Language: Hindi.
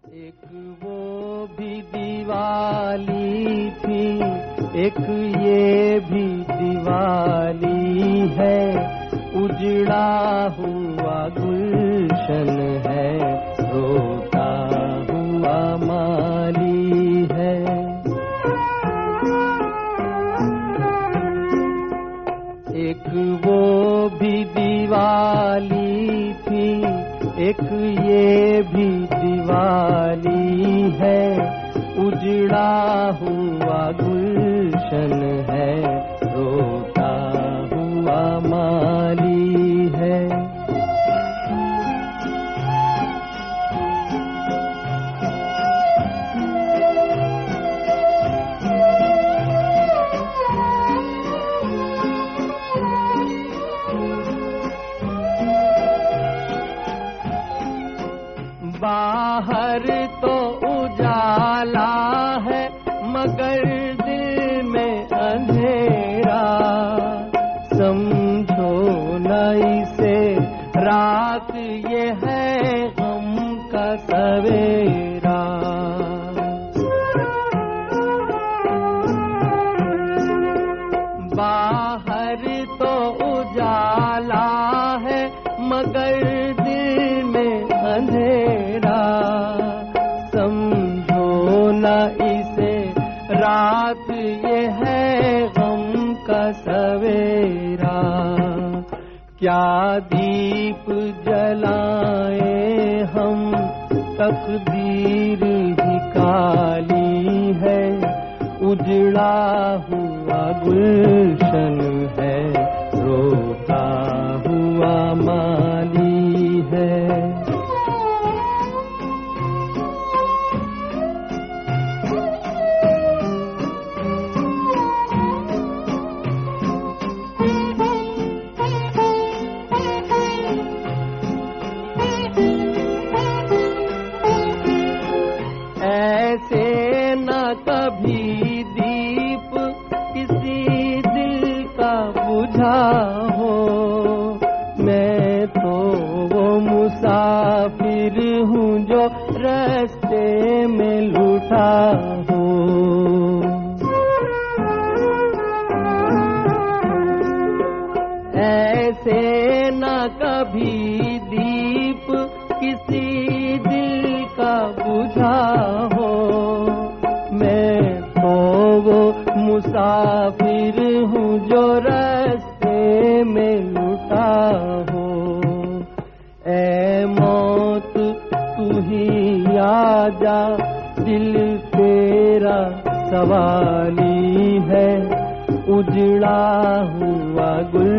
एक वो भी दिवाली थी, एक ये भी दिवाली है, उजड़ा हुआ गुलशन है, रोता हुआ माली है। एक वो भी दिवाली थी, एक ये भी दिवाली है, उजड़ा हुआ गुलशन है, रोता हुआ माली है। बाहर तो उजाला है, मगर दिल में अंधेरा, समझो न इसे रात ये है गम का सवेरा। बाहर तो उजाला है, मगर दिल में अंधेरा, समझो न इसे रात ये है गम का सवेरा। क्या दीप जलाए हम, तकदीर ही काली है, उजड़ा हुआ गुलशन है, रोता हुआ माली है। ऐसे न कभी दीप किसी दिल का बुझा हो, मैं तो वो मुसाफिर हूँ जो रास्ते में लूटा हूँ। ऐसे न कभी दीप किसी दिल का बुझा हो, मैं तो वो मुसाफिर हूँ जो रास्ते में लुटा हो। ऐ मौत तू ही आजा, दिल तेरा सवाली है, उजड़ा हुआ गुल